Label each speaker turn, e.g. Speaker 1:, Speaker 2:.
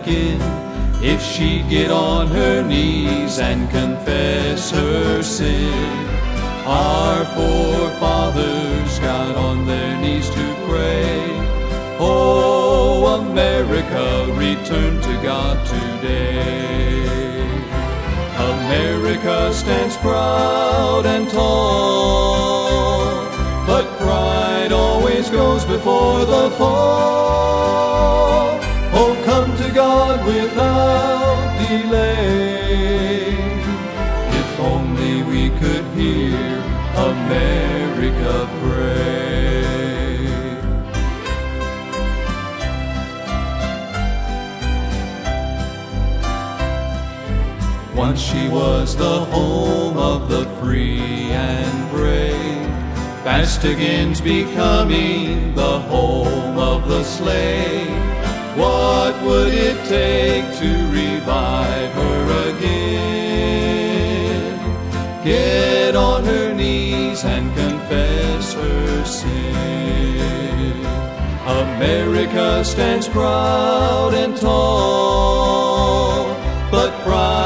Speaker 1: again if she'd get on her knees and confess her sin. Our forefathers got on their knees to pray. Oh, America, return to God today. America stands proud and tall, but pride always goes before the fall. Oh, come to God without delay. If only we could hear America pray. Once she was the home of the free and brave, fast again's becoming the home of the slave. What would it take to revive her again? Get on her knees and confess her sin. America stands proud and tall, but pride